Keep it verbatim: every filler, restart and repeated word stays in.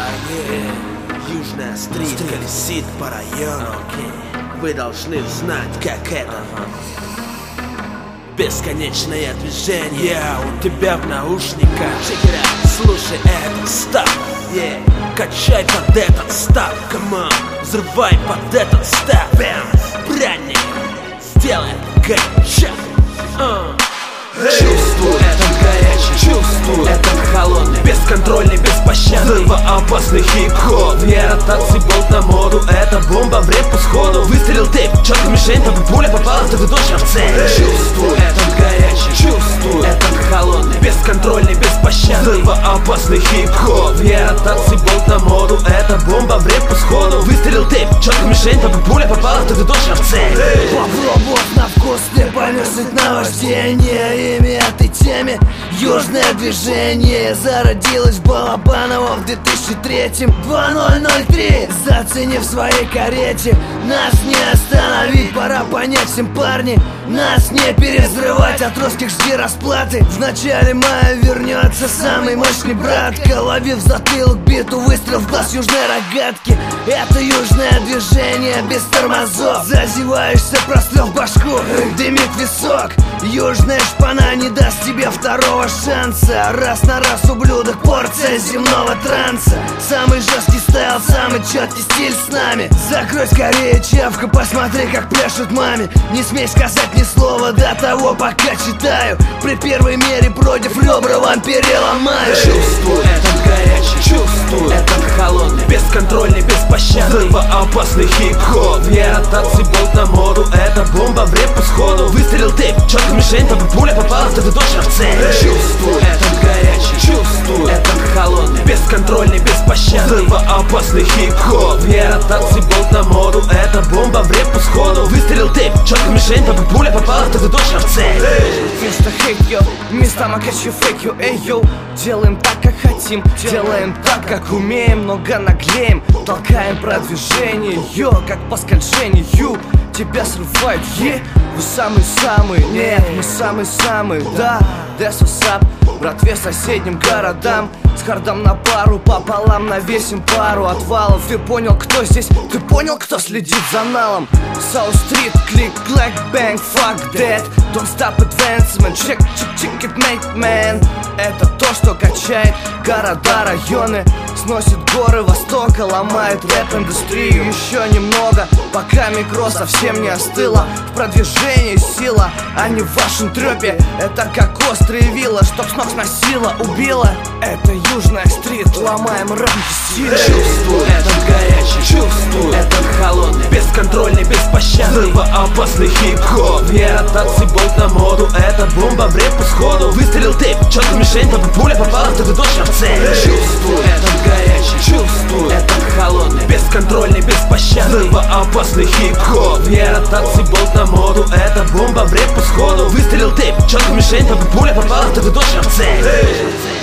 yeah. Южная стрит колесит по району, okay. Вы должны знать, как это. Бесконечное движение, yeah, у тебя в наушниках. Слушай это, стоп, yeah. Качай под этот стап, come on. Взрывай под этот стап, пряник, сделай это горячо. uh. Чувствую этот горячий, чувствую этот холодный, бесконтрольный, беспощадный, взрывоопасный хип-хоп. Вне ротации болт на моду, это бомба в репу сходу. Выстрелил тейп, четко мишень, только пуля попала, ты точно в цель. Чувствую этот горячий, чувствую этот холодный, бесконтрольный, беспощадный, взрывоопасный хип-хоп. Вне ротации болт на моду, это бомба в репу сходу. Выстрелил тейп, четко мишень, только пуля попала, ты точно в цель. Попробовав на вкус, ты поймешь суть наваждения. Имя этой теме южное движение зародилось в Балабаново в две тысячи третьем. Два ноль ноль три, зацени в своей карете. Нас не остановить, пора понять всем, парни. Нас не перевзрывать, от русских жди расплаты. В начале мая вернется самый мощный брат. Голове в затылок биту, выстрел в глаз южной рогатки. Это южное движение без тормозов. Зазеваешься, прострел в башку, дымит висок. Южная шпана не даст тебе второго шанса. Раз на раз, ублюдок, порция земного транса. Самый жесткий стайл, самый четкий стиль с нами. Закрой скорее чавку, посмотри, как пляшут маме. Не смей сказать ни слова до того, пока читаю. При первой мере против ребра вам переломаю. Чувствую этот горячий, чувствую этот холодный, бесконтрольный, беспощадный, взрывоопасный хип-хоп. Вне ротации болт на моду, это бомба в репу сходу. Выстрелил тейп, четко мишень, только пуля попала, ты точно в цель. Чувствую этот горячий, чувствую этот холодный, бесконтрольный, беспощадный, взрывоопасный хип-хоп. Вне ротации болт на моду, это бомба в репу сходу. Выстрелил тейп, четко мишень, только пуля попала, ты точно в цель. Мистер Хейт, йо, мистер Макачи фейк, йо, эй, йо. Делаем так, как хотим, делаем так, как умеем, много наглеем. Толкаем продвижение, йо, как по скольжению. Тебя срывают, е, вы самый-самый, нет, мы самый-самый, да, that's what's up. Братве соседним городам, с хардом на пару, пополам навесим пару отвалов. Ты понял, кто здесь? Ты понял, кто следит за налом? South Street, click, clack, bang, fuck that. Don't stop advancement, check, check, check it, mate, man. Это то, что качает города, районы, сносит горы востока, ломает рэп-индустрию. Еще немного, пока микро совсем не остыло. В продвижении сила, а не в вашем трёпе. Это как острые вилла, чтоб с ног сносила, убила. Это южная стрит, ломаем рамки стиля. Чувствую этот горячий, чувствую этот холодный, бесконтрольный, беспощадный, взрывоопасный хип-хоп. Вне ротации болт на моду, это бомба в репу сходу. Выстрелил тейп, четко мишень, только пуля попала, ты точно в цель. Чувствую этот горячий, чувствую этот холодный, бесконтрольный, беспощадный, взрывоопасный хип-хоп. Вне ротации болт на моду, это бомба в репу сходу. Выстрелил тейп, четко мишень, только пуля попала, ты точно в цель.